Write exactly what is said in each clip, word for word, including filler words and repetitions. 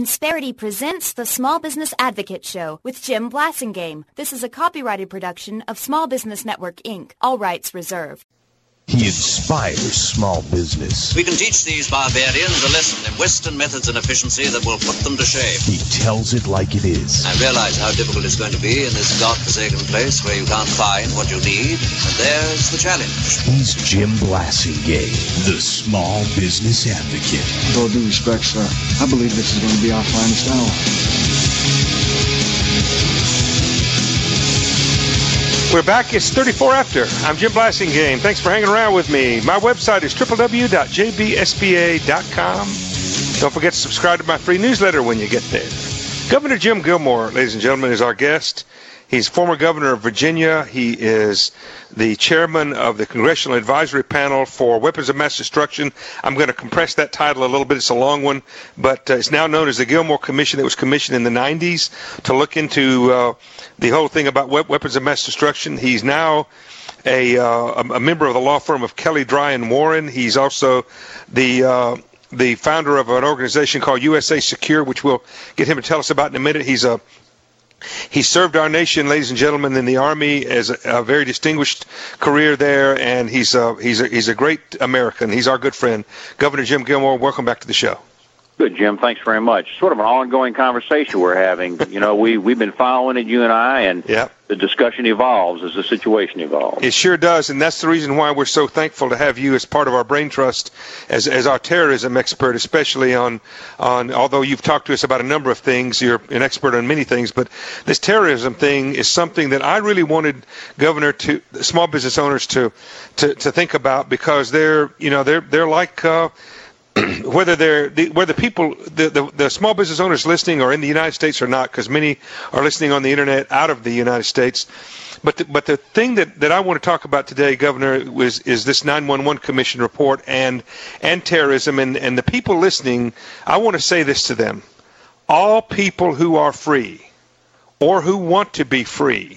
Insperity presents the Small Business Advocate Show with Jim Blasingame. This is a copyrighted production of Small Business Network, Incorporated. All rights reserved. He inspires small business. We can teach these barbarians a lesson in Western methods and efficiency that will put them to shame. He tells it like it is. I realize how difficult it's going to be in this godforsaken place where you can't find what you need, and there's the challenge. He's Jim Blasingame, the Small Business Advocate. With all due respect, sir, I believe this is going to be our finest hour. We're back. It's thirty-four after. I'm Jim Blasingame. Thanks for hanging around with me. My website is w w w dot j b s b a dot com. Don't forget to subscribe to my free newsletter when you get there. Governor Jim Gilmore, ladies and gentlemen, is our guest. He's former governor of Virginia. He is the chairman of the Congressional Advisory Panel for Weapons of Mass Destruction. I'm going to compress that title a little bit. It's a long one, but uh, it's now known as the Gilmore Commission that was commissioned in the nineties to look into uh, the whole thing about we- weapons of mass destruction. He's now a, uh, a member of the law firm of Kelly, Dry and Warren. He's also the uh, the founder of an organization called U S A Secure, which we'll get him to tell us about in a minute. He's a He served our nation, ladies and gentlemen, in the Army as a, a very distinguished career there, and he's a, he's a, he's a great American. He's our good friend. Governor Jim Gilmore, welcome back to the show. Good, Jim. Thanks very much. Sort of an ongoing conversation we're having. You know, we, we've been following it, you and I, and yep. The discussion evolves as the situation evolves. It sure does, and that's the reason why we're so thankful to have you as part of our brain trust as as our terrorism expert, especially on, on although you've talked to us about a number of things, you're an expert on many things, but this terrorism thing is something that I really wanted Governor to small business owners to to, to think about, because they're, you know, they're they're like uh, whether they're the, whether people the, the the small business owners listening are in the United States or not, because many are listening on the internet out of the United States. But the, but the thing that, that I want to talk about today, Governor, was is this nine one one Commission report and and terrorism, and, and the people listening. I want to say this to them: all people who are free or who want to be free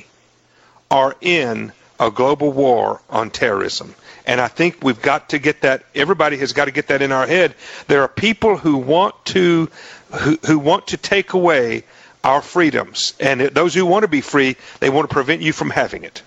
are in a global war on terrorism. And I think we've got to get that, everybody has got to get that in our head. There are people who want to who, who want to take away our freedoms. And those who want to be free, they want to prevent you from having it.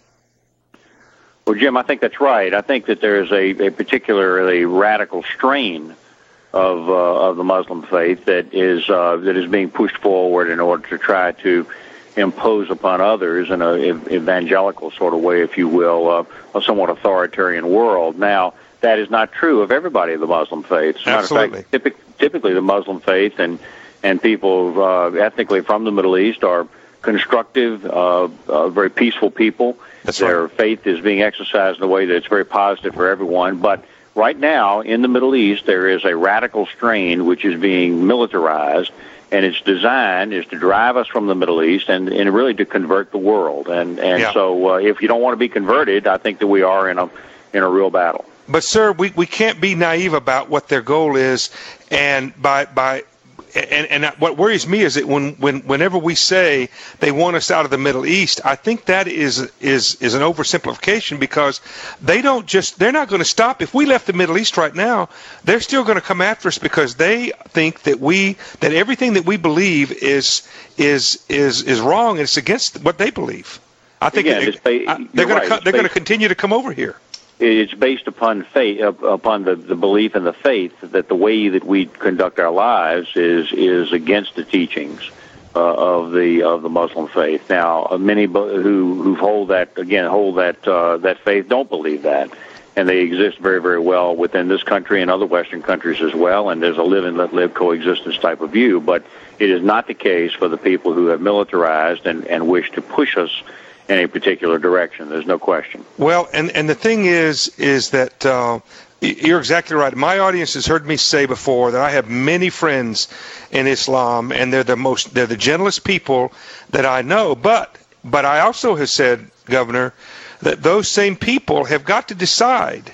Well, Jim, I think that's right. I think that there's a, a particularly radical strain of uh, of the Muslim faith that is uh, that is being pushed forward in order to try to impose upon others in an evangelical sort of way, if you will, uh, a somewhat authoritarian world. Now, that is not true of everybody of the Muslim faith. As a matter of fact, typic- typically the Muslim faith and, and people uh, ethnically from the Middle East are constructive, uh, uh, very peaceful people. That's Their right. faith is being exercised in a way that's very positive for everyone. But right now, in the Middle East, there is a radical strain which is being militarized, and its design is to drive us from the Middle East and, and really to convert the world. And and yeah. so uh, if you don't want to be converted, I think that we are in a in a real battle. But, sir, we, we can't be naive about what their goal is. And by by and, and what worries me is that when, when whenever we say they want us out of the Middle East, I think that is is is an oversimplification, because they don't just they're not going to stop. If we left the Middle East right now, they're still going to come after us, because they think that we that everything that we believe is is is is wrong, and it's against what they believe. I think Again, it, it's ba- I, they're going right. to they're going to continue to come over here. It's based upon faith, upon the, the belief in the faith that the way that we conduct our lives is is against the teachings uh, of the of the Muslim faith. Now, uh, many who who hold that again hold that uh, that faith don't believe that, and they exist very very well within this country and other Western countries as well. And there's a live and let live coexistence type of view, but it is not the case for the people who have militarized and, and wish to push us in a particular direction. There's no question. Well, and, and the thing is, is that uh, you're exactly right. My audience has heard me say before that I have many friends in Islam, and they're the most, they're the gentlest people that I know. But, but I also have said, Governor, that those same people have got to decide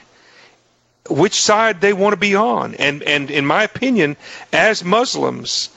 which side they want to be on. And, and in my opinion, as Muslims,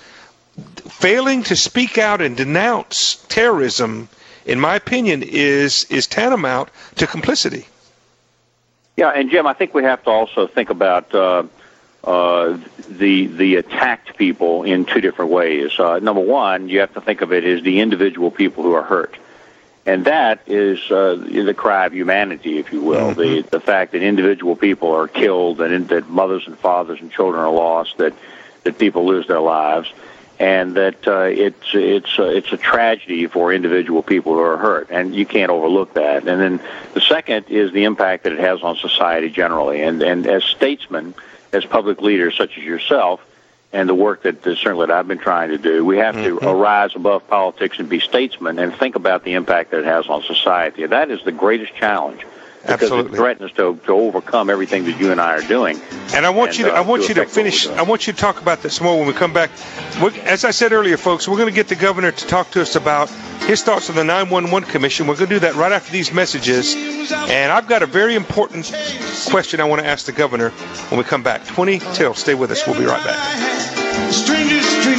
failing to speak out and denounce terrorism, in my opinion, is is tantamount to complicity. Yeah, and Jim, I think we have to also think about uh, uh, the the attacked people in two different ways. Uh, number one, you have to think of it as the individual people who are hurt. And that is uh, the cry of humanity, if you will, mm-hmm. the the fact that individual people are killed, and that mothers and fathers and children are lost, that that people lose their lives, and that uh, it's it's uh, it's a tragedy for individual people who are hurt, and you can't overlook that. And then the second is the impact that it has on society generally. And and as statesmen, as public leaders such as yourself, and the work that uh, certainly that I've been trying to do, we have mm-hmm. to arise above politics and be statesmen and think about the impact that it has on society. That is the greatest challenge, because Absolutely. it threatens to, to overcome everything that you and I are doing. And I want and, you to, uh, I want to you to finish. I want you to talk about this more when we come back. We're, as I said earlier, folks, we're going to get the governor to talk to us about his thoughts on the nine one one Commission. We're going to do that right after these messages. And I've got a very important question I want to ask the governor when we come back. twenty till. Stay with us. We'll be right back. Stranger Street,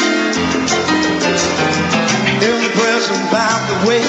in the present about the way.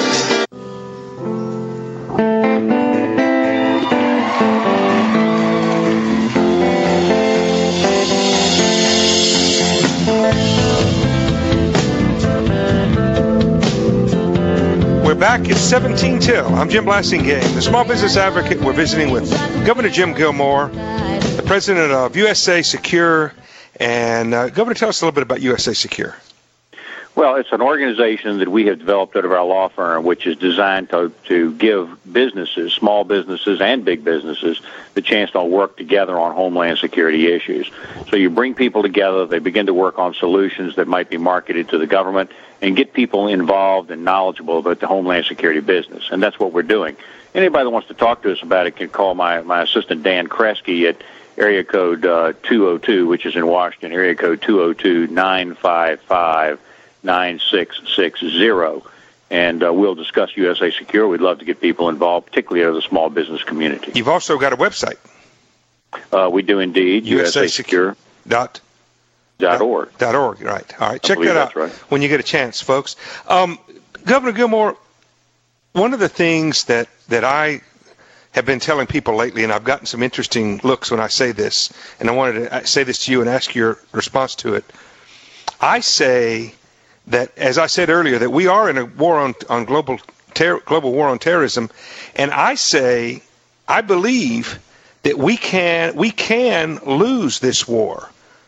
We're back. It's seventeen till. I'm Jim Blasingame, the Small Business Advocate. We're visiting with Governor Jim Gilmore, the president of U S A Secure. And, uh, Governor, tell us a little bit about U S A Secure. Well, it's an organization that we have developed out of our law firm, which is designed to, to give businesses, small businesses and big businesses, the chance to work together on homeland security issues. So you bring people together, they begin to work on solutions that might be marketed to the government, and get people involved and knowledgeable about the homeland security business. And that's what we're doing. Anybody that wants to talk to us about it can call my, my assistant, Dan Kresge, at area code uh, two oh two, which is in Washington, area code two oh two, nine five five, nine six six zero. And uh, we'll discuss U S A Secure. We'd love to get people involved, particularly out of the small business community. You've also got a website. Uh, we do indeed, U S A Secure dot org. Dot org, right. All right, check that out right. when you get a chance, folks. Um, Governor Gilmore, one of the things that, that I have been telling people lately, and I've gotten some interesting looks when I say this, and I wanted to say this to you and ask your response to it. I say that, as I said earlier, that we are in a war on, on global ter- global war on terrorism, and I say I believe that we can we can lose this war.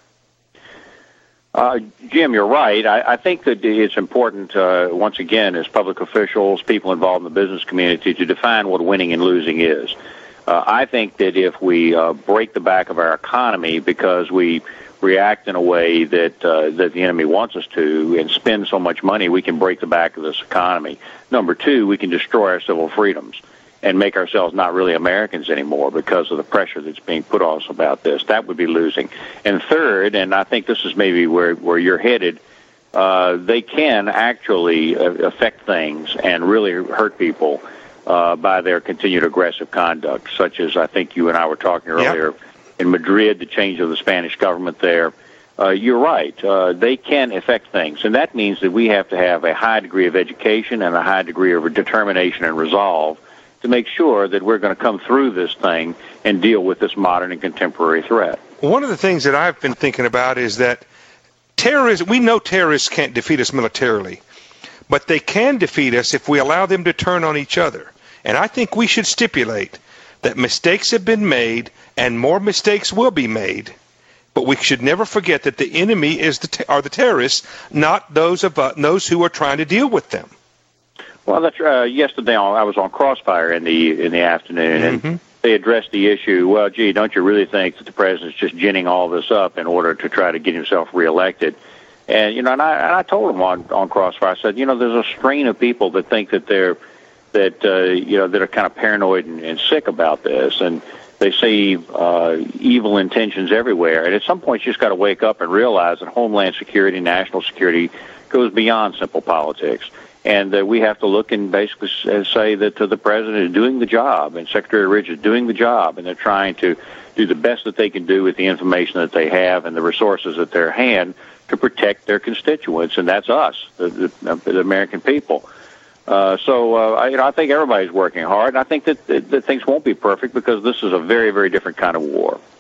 Uh, Jim, you're right. I, I think that it's important, uh, once again, as public officials, people involved in the business community, to define what winning and losing is. Uh, I think that if we uh, break the back of our economy because we react in a way that uh, that the enemy wants us to and spend so much money, we can break the back of this economy. Number two, we can destroy our civil freedoms and make ourselves not really Americans anymore because of the pressure that's being put on us about this. That would be losing. And third, and I think this is maybe where, where you're headed, uh, they can actually affect things and really hurt people uh, by their continued aggressive conduct, such as I think you and I were talking earlier yep. in Madrid, the change of the Spanish government there. Uh, you're right. Uh, they can affect things, and that means that we have to have a high degree of education and a high degree of determination and resolve to make sure that we're going to come through this thing and deal with this modern and contemporary threat. One of the things that I've been thinking about is that terrorists, we know terrorists can't defeat us militarily, but they can defeat us if we allow them to turn on each other. And I think we should stipulate that mistakes have been made and more mistakes will be made, but we should never forget that the enemy is the te- are the terrorists, not those of uh, those who are trying to deal with them. Well, that's uh, yesterday I was on Crossfire in the in the afternoon, and mm-hmm. they addressed the issue. Well, gee, don't you really think that the president's just ginning all this up in order to try to get himself reelected? And you know, and I, and I told them on on Crossfire, I said, you know, there's a strain of people that think that they're that uh, you know that are kind of paranoid and, and sick about this, and they see uh, evil intentions everywhere. And at some point, you just got to wake up and realize that homeland security, national security, goes beyond simple politics. And uh, we have to look and basically say that uh, the president is doing the job and Secretary Ridge is doing the job, and they're trying to do the best that they can do with the information that they have and the resources at their hand to protect their constituents, and that's us, the, the, the American people. Uh, so, uh, I, you know, I think everybody's working hard, and I think that, that, that things won't be perfect because this is a very, very different kind of war.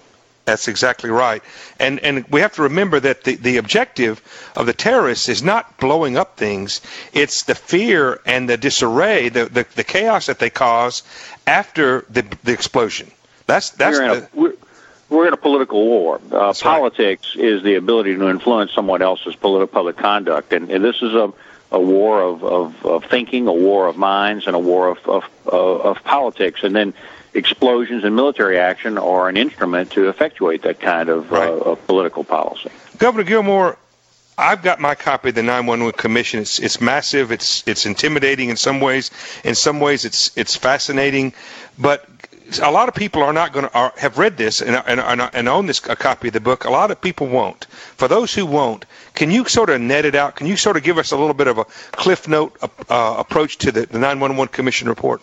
That's exactly right. And and we have to remember that the, the objective of the terrorists is not blowing up things. It's the fear and the disarray, the, the, the chaos that they cause after the the explosion. That's that's we're, in the, a, we're, we're in a political war. Uh, politics right. is the ability to influence someone else's politi- public conduct. And, and this is a, a war of, of, of thinking, a war of minds, and a war of, of, of, of politics. And then explosions and military action are an instrument to effectuate that kind of, right. uh, of political policy. Governor Gilmore, I've got my copy of the nine one one Commission. It's it's massive. It's it's intimidating in some ways. In some ways, it's it's fascinating. But a lot of people are not going to have read this and, and and own this a copy of the book. A lot of people won't. For those who won't, can you sort of net it out? Can you sort of give us a little bit of a Cliff Note uh, approach to the, the nine one one Commission report?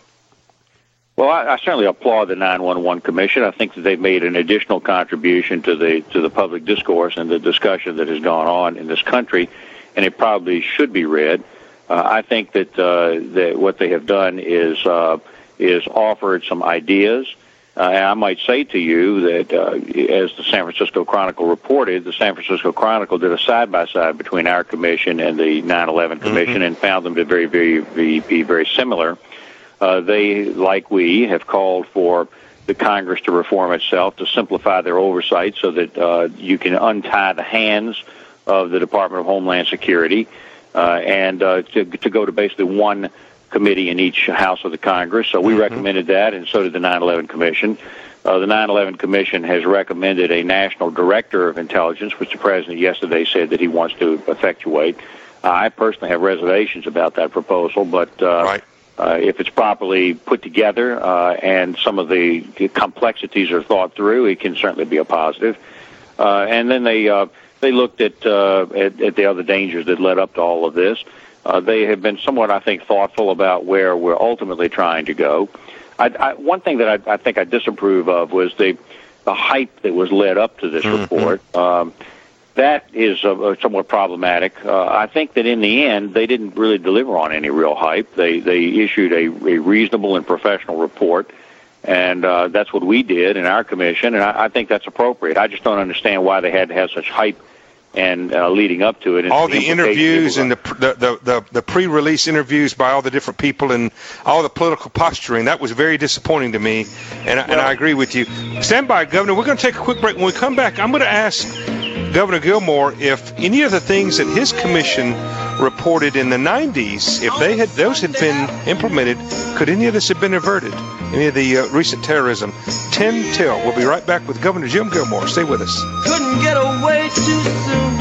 Well, I, I certainly applaud the nine one one Commission. I think that they've made an additional contribution to the to the public discourse and the discussion that has gone on in this country, and it probably should be read. Uh, I think that uh, that what they have done is uh, is offered some ideas. Uh, and I might say to you that, uh, as the San Francisco Chronicle reported, the San Francisco Chronicle did a side-by-side between our commission and the nine eleven Commission mm-hmm. and found them to very, very, very, be very similar. Uh, they, like we, have called for the Congress to reform itself, to simplify their oversight so that uh, you can untie the hands of the Department of Homeland Security uh, and uh, to, to go to basically one committee in each house of the Congress. So we mm-hmm. recommended that, and so did the nine eleven Commission. Uh, the nine eleven Commission has recommended a national director of intelligence, which the President yesterday said that he wants to effectuate. Uh, I personally have reservations about that proposal, but uh, right. Uh, if it's properly put together uh, and some of the complexities are thought through, it can certainly be a positive. Uh, and then they uh, they looked at, uh, at at the other dangers that led up to all of this. Uh, they have been somewhat, I think, thoughtful about where we're ultimately trying to go. I, I, one thing that I, I think I disapprove of was the the hype that was led up to this mm-hmm. report. Um, That is uh, somewhat problematic. Uh, I think that in the end, they didn't really deliver on any real hype. They they issued a, a reasonable and professional report, and uh, that's what we did in our commission, and I, I think that's appropriate. I just don't understand why they had to have such hype and uh, leading up to it. And all the interviews and the, the, the, the pre-release interviews by all the different people and all the political posturing, that was very disappointing to me, and, well, and I agree with you. Stand by, Governor. We're going to take a quick break. When we come back, I'm going to ask Governor Gilmore if any of the things that his commission reported in the nineties, if they had those had been implemented, could any of this have been averted? Any of the uh, recent terrorism? ten till. We'll be right back with Governor Jim Gilmore. Stay with us. Couldn't get away too soon.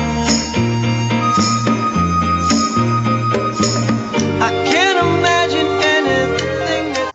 I can't imagine anything that...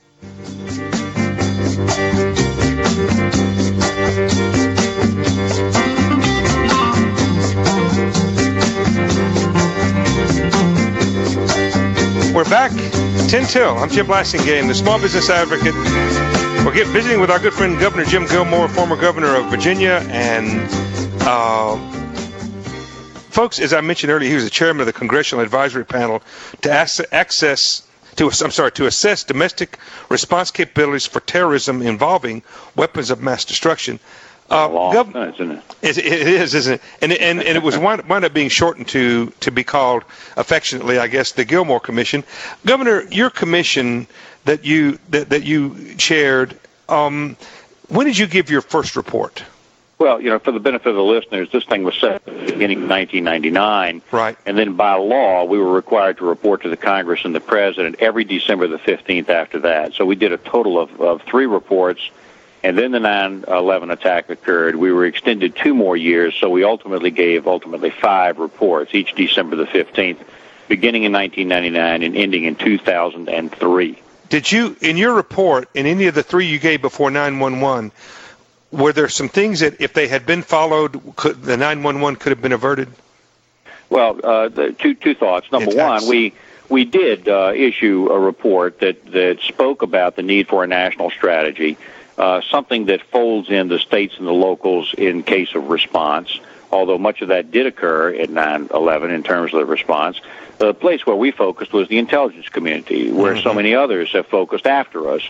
We're back, ten till. I'm Jim Blasingame, the Small Business Advocate. We're get, visiting with our good friend Governor Jim Gilmore, former governor of Virginia. And, uh, folks, as I mentioned earlier, he was the chairman of the Congressional Advisory Panel to ass- access to, I'm sorry, to assess domestic response capabilities for terrorism involving weapons of mass destruction. Uh, long Gov- time, isn't it? It, it is, isn't it? And and, and it was wound, wound up being shortened to to be called affectionately, I guess, the Gilmore Commission. Governor, your commission that you that, that you chaired, um, when did you give your first report? Well, you know, for the benefit of the listeners, this thing was set at the beginning of nineteen ninety-nine. Right. And then by law, we were required to report to the Congress and the President every December the fifteenth after that. So we did a total of, of three reports. And then the nine eleven attack occurred. We were extended two more years, so we ultimately gave ultimately five reports, each December the fifteenth, beginning in nineteen ninety-nine and ending in two thousand three. Did you, in your report, in any of the three you gave before nine one one, were there some things that if they had been followed, could, the nine one one could have been averted? Well, uh, the two two thoughts. Number Attacks. one, we we did uh, issue a report that, that spoke about the need for a national strategy. Uh, something that folds in the states and the locals in case of response, although much of that did occur in nine eleven in terms of the response. The place where we focused was the intelligence community, where mm-hmm. so many others have focused after us.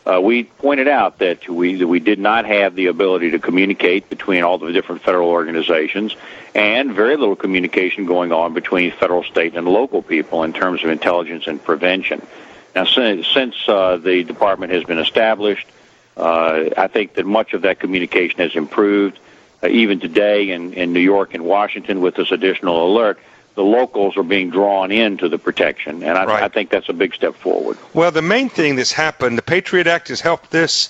Uh, we pointed out that we that we did not have the ability to communicate between all the different federal organizations, and very little communication going on between federal, state, and local people in terms of intelligence and prevention. Now, since, since uh, the department has been established, uh, I think that much of that communication has improved. Uh, even today in, in New York and Washington with this additional alert, the locals are being drawn into the protection, and I, right. I think that's a big step forward. Well, the main thing that's happened, the Patriot Act has helped this,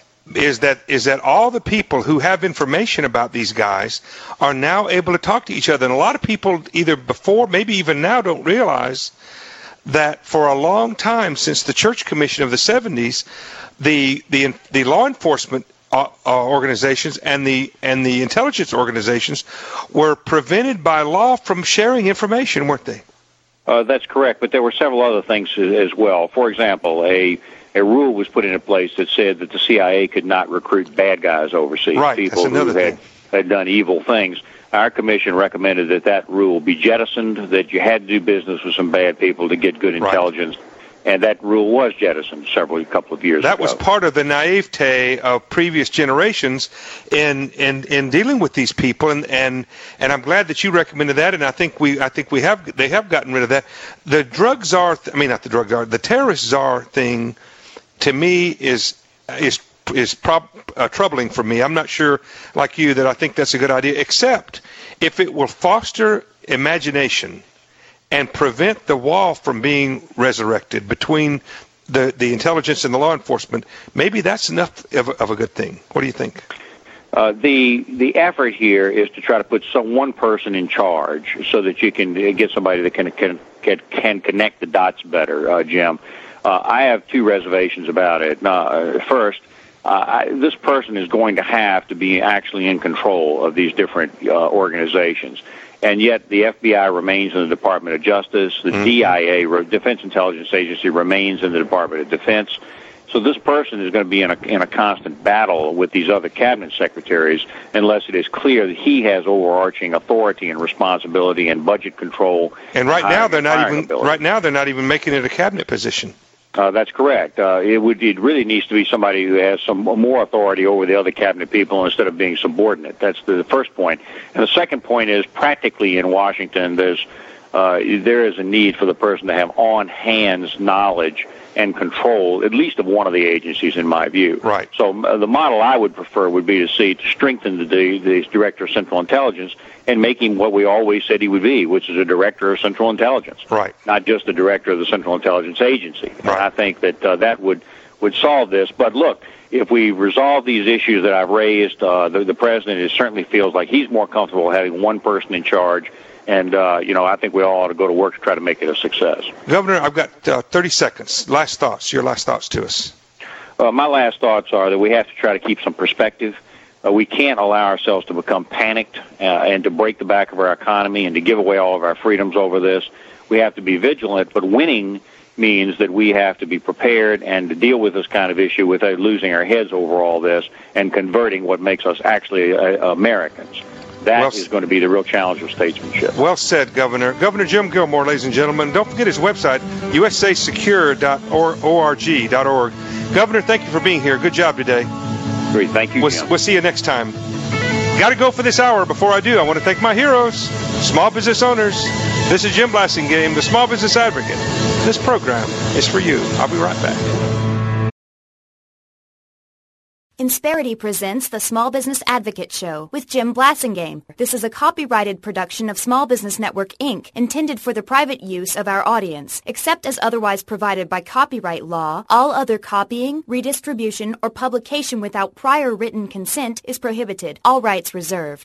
is that is that all the people who have information about these guys are now able to talk to each other. And a lot of people either before, maybe even now, don't realize that for a long time, since the Church Commission of the seventies, the the the law enforcement Uh, uh, organizations and the and the intelligence organizations were prevented by law from sharing information, weren't they? Uh, that's correct, but there were several other things as well. For example, a a rule was put into place that said that the C I A could not recruit bad guys overseas, right, people that's another who had, thing. had done evil things. Our commission recommended that that rule be jettisoned, that you had to do business with some bad people to get good intelligence. Right. And that rule was jettisoned several, a couple of years that ago. That was part of the naivete of previous generations in, in, in dealing with these people, and, and and I'm glad that you recommended that. And I think we I think we have they have gotten rid of that. The drug czar, I mean not the drug czar, the terrorist czar thing, to me is is is prob, uh, troubling for me. I'm not sure, like you, that I think that's a good idea, except if it will foster imagination and prevent the wall from being resurrected between the, the intelligence and the law enforcement. Maybe that's enough of a, of a good thing. What do you think? Uh, the the effort here is to try to put some one person in charge so that you can get somebody that can can can, can connect the dots better, uh, Jim. Uh, I have two reservations about it. Uh, first, uh, I, this person is going to have to be actually in control of these different uh, organizations. And yet the F B I remains in the Department of Justice. The mm-hmm. D I A, Defense Intelligence Agency, remains in the Department of Defense. So this person is going to be in a, in a constant battle with these other cabinet secretaries unless it is clear that he has overarching authority and responsibility and budget control. And right now they're not even ability. right now they're not even making it a cabinet position. Uh, that's correct. Uh, it would it really needs to be somebody who has some more authority over the other cabinet people instead of being subordinate. That's the first point. And the second point is practically in Washington, there's uh, there is a need for the person to have on-hands knowledge and control, at least of one of the agencies, in my view. Right. So uh, the model I would prefer would be to see to strengthen the, the, the Director of Central Intelligence and make him what we always said he would be, which is a Director of Central Intelligence. Right. Not just the Director of the Central Intelligence Agency. Right. And I think that uh, that would, would solve this. But look, if we resolve these issues that I've raised, uh, the, the President is, certainly feels like he's more comfortable having one person in charge. And, uh, you know, I think we all ought to go to work to try to make it a success. Governor, I've got uh, thirty seconds. Last thoughts, your last thoughts to us. Uh, my last thoughts are that we have to try to keep some perspective. Uh, we can't allow ourselves to become panicked uh, and to break the back of our economy and to give away all of our freedoms over this. We have to be vigilant, but winning means that we have to be prepared and to deal with this kind of issue without losing our heads over all this and converting what makes us actually uh, Americans. That well, is going to be the real challenge of statesmanship. Well said, Governor. Governor Jim Gilmore, ladies and gentlemen. Don't forget his website, u s a secure dot org. Governor, thank you for being here. Good job today. Great. Thank you, we'll, Jim. We'll see you next time. Got to go for this hour. Before I do, I want to thank my heroes, small business owners. This is Jim Blasingame, the Small Business Advocate. This program is for you. I'll be right back. Insperity presents the Small Business Advocate Show with Jim Blasingame. This is a copyrighted production of Small Business Network, Incorporated, intended for the private use of our audience. Except as otherwise provided by copyright law, all other copying, redistribution, or publication without prior written consent is prohibited. All rights reserved.